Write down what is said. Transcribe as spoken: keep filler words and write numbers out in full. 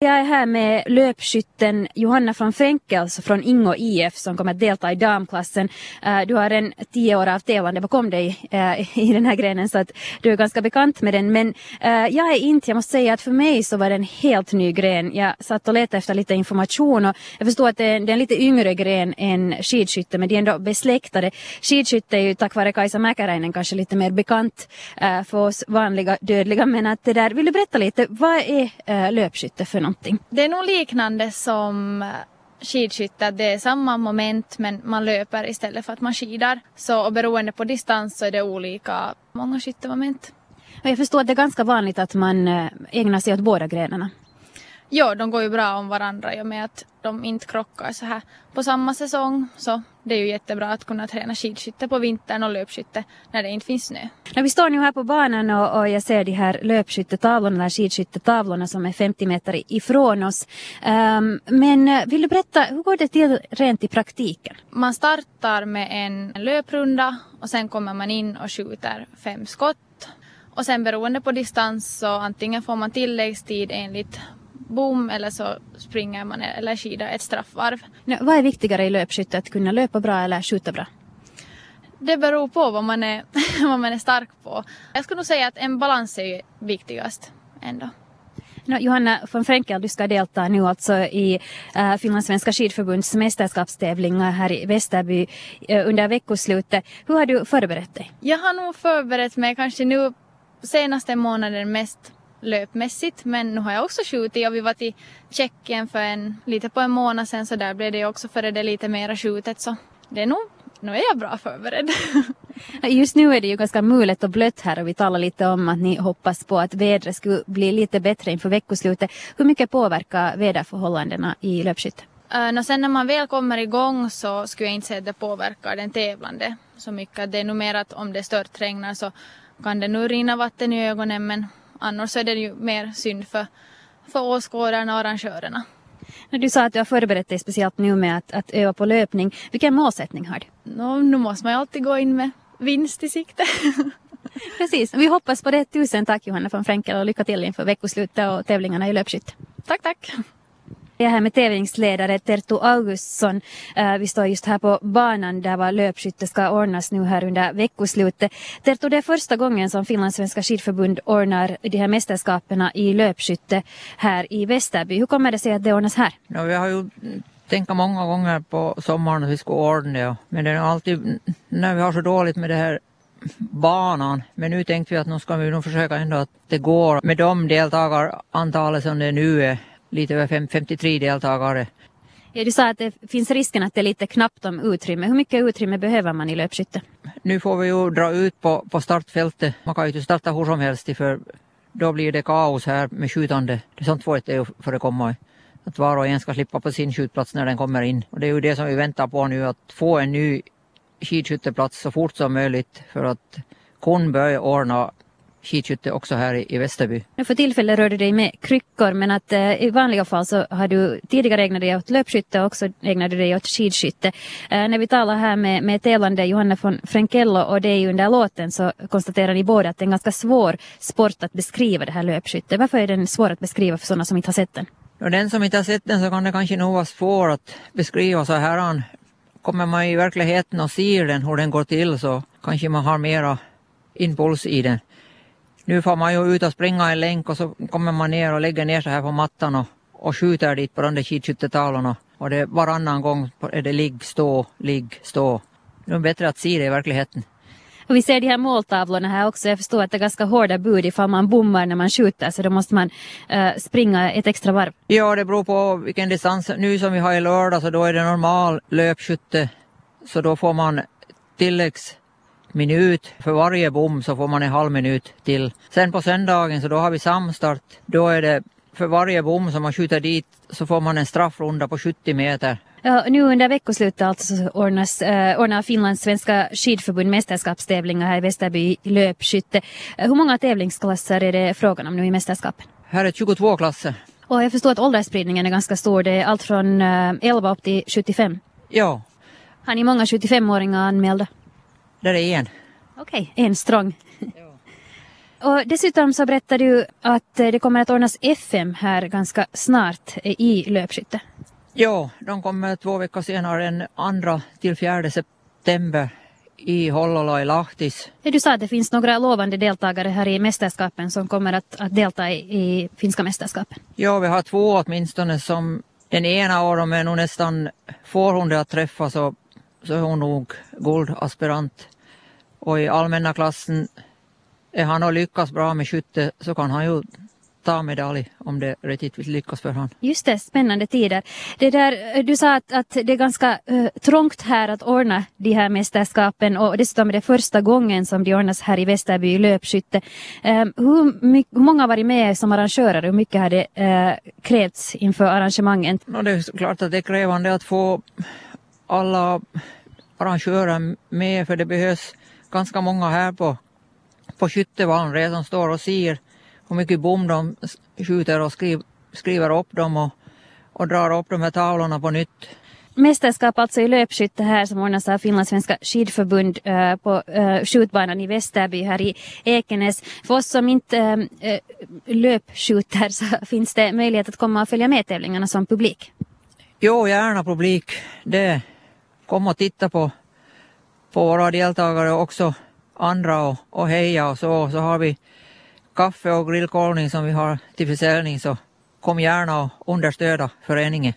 Jag är här med löpskytten Johanna från Frenkels från Ingo I F som kommer att delta i damklassen. Du har en tio år av tävlande bakom dig i den här grenen så att du är ganska bekant med den. Men jag är inte, jag måste säga att för mig så var det en helt ny gren. Jag satt och letade efter lite information och jag förstår att det är en lite yngre gren än skidskytte, men det är ändå besläktade. Skidskytte är ju tack vare Kaisa Mäkäräinen kanske lite mer bekant för oss vanliga dödliga, men att det där, vill du berätta lite, vad är löpskytte för något? Det är nog liknande som skidskytte, det är samma moment men man löper istället för att man skidar. Så och beroende på distans så är det olika många skyttemoment. Jag förstår att det är ganska vanligt att man ägnar sig åt båda grenarna. Ja, de går ju bra om varandra i och med att de inte krockar så här på samma säsong. Så det är ju jättebra att kunna träna skidskytte på vintern och löpskytte när det inte finns snö. När vi står nu här på banan och, och jag ser de här löpskyttetavlorna eller skidskyttetavlorna som är femtio meter ifrån oss. Um, men vill du berätta, hur går det till rent i praktiken? Man startar med en löprunda och sen kommer man in och skjuter fem skott. Och sen beroende på distans så antingen får man tilläggstid enligt bom eller så springer man eller skidar ett straffvarv. Ja, vad är viktigare i löpskytte, att kunna löpa bra eller skjuta bra? Det beror på vad man är, vad man är stark på. Jag skulle nog säga att en balans är viktigast ändå. No, Johanna von Frenkel, du ska delta nu alltså i uh, Finlandssvenska skidförbunds mästerskapstävlingar här i Västerby uh, under veckoslutet. Hur har du förberett dig? Jag har nog förberett mig kanske nu senaste månaden mest löpmässigt, men nu har jag också skjutit och vi var till Tjeckien för en, lite på en månad sedan, så där blev det också för det lite mera skjutet, så det är nog, nu är jag bra förberedd. Just nu är det ju ganska mulet och blött här och vi talar lite om att ni hoppas på att vädret skulle bli lite bättre inför veckoslutet. Hur mycket påverkar väderförhållandena i löpskytte? Uh, och sen när man väl kommer igång så skulle jag inte säga att det påverkar den tävlande så mycket. Det är nog mer att om det störtregnar så kan det nu rinna vatten i ögonen, men annars är det ju mer synd för, för åskådarna och arrangörerna. Du sa att du har förberett dig speciellt nu med att, att öva på löpning. Vilken målsättning har du? No, nu måste man ju alltid gå in med vinst i sikte. Precis, vi hoppas på det. Tusen tack Johanna von Frenkel och lycka till inför veckoslutet och tävlingarna i löpskytte. Tack, tack. Jag är här med tävlingsledare Terttu Augustsson. Vi står just här på banan där var löpskytte ska ordnas nu här under veckoslutet. Terttu, det är första gången som Finlandssvenska skidförbund ordnar de här mästerskaperna i löpskytte här i Västerby. Hur kommer det sig att det ordnas här? Ja, vi har ju tänkt många gånger på sommaren att vi ska ordna det. Men det är alltid när vi har så dåligt med det här banan. Men nu tänkte vi att nu ska vi nog försöka ändå att det går med de deltagarantalet som det nu är. Lite över femtiotre deltagare. Ja, du sa att det finns risken att det är lite knappt om utrymme. Hur mycket utrymme behöver man i löpskytte? Nu får vi ju dra ut på, på startfältet. Man kan ju inte starta hur som helst, för då blir det kaos här med skjutande. Det sånt får inte förekomma. Att var och en ska slippa på sin skjutplats när den kommer in. Och det är ju det som vi väntar på nu, att få en ny skidskytteplats så fort som möjligt för att kunna börja ordna skidskytte också här i, i Västerby. Nu för tillfället rör du dig med kryckor, men att eh, i vanliga fall så har du tidigare ägnat dig åt löpskytte och också ägnat dig åt skidskytte. Eh, när vi talar här med, med tävlande Johanna von Frenkel och det är ju under låten, så konstaterar ni båda att det är en ganska svår sport att beskriva det här löpskytte. Varför är den svår att beskriva för sådana som inte har sett den? Och den som inte har sett den så kan det kanske nog vara svår att beskriva så här. Kommer man i verkligheten och ser den, hur den går till, så kanske man har mera impuls i den. Nu får man ju ut och springa en länk och så kommer man ner och lägger ner så här på mattan och, och skjuter dit på de där skidskyttetavlorna. Och det varannan gång är det ligg, stå, ligg, stå. Det är bättre att se det i verkligheten. Och vi ser de här måltavlorna här också. Jag förstår att det är ganska hårda bud ifall man bommar när man skjuter, så då måste man uh, springa ett extra varv. Ja, det beror på vilken distans. Nu som vi har i lördag så då är det normal löpskytte. Så då får man tilläggs minut. För varje bom så får man en halv minut till. Sen på söndagen så då har vi samstart. Då är det för varje bom som man skjuter dit så får man en straffrunda på sjuttio meter. Ja, nu under veckoslutet alltså ordnas, äh, ordnar Finlands svenska skidförbund mästerskapstävlingar här i Västerby i löpskytte. Äh, hur många tävlingsklasser är det frågan om nu i mästerskapen? Här är tjugotvå klasser. Och jag förstår att åldersspridningen är ganska stor. Det är allt från äh, elva upp till sjuttiofem. Ja. Har ni många sjuttiofem-åringar anmälda? Där är en. Okej, okay, en strong. Ja. Och dessutom så berättar du att det kommer att ordnas F M här ganska snart i löpskytte. Ja, de kommer två veckor senare, den andra till fjärde september i Hollola i Lahtis. Du sa att det finns några lovande deltagare här i mästerskapen som kommer att, att delta i, i finska mästerskapen. Ja, vi har två åtminstone som den ena av dem är nog nästan, får hon det att träffa så, så är hon nog guldaspirant. Och i allmänna klassen är han och lyckas bra med skytte så kan han ju ta medalj om det riktigt lyckas för han. Just det, spännande tider. Det där, du sa att, att det är ganska uh, trångt här att ordna de här mästerskapen och dessutom är det första gången som de ordnas här i Västerby i löpskytte. Um, hur, mycket, hur många har varit med som arrangörer och hur mycket har det uh, krävts inför arrangemangen? No, det är klart att det är krävande att få alla arrangörer med för det behövs ganska många här på, på skyttevallen redan står och ser hur mycket bom de skjuter och skriv, skriver upp dem och, och drar upp de här tavlorna på nytt. Mästerskap alltså i löpskytte här som ordnas av Finlandssvenska skidförbund uh, på uh, skjutbanan i Västerby här i Ekenäs. För oss som inte uh, löpskjuter så finns det möjlighet att komma och följa med tävlingarna som publik. Jo, gärna publik. Det kom och titta på, på våra deltagare och också andra och, och heja och så. Så har vi kaffe och grillkolning som vi har till försäljning så kom gärna och understöda föreningen.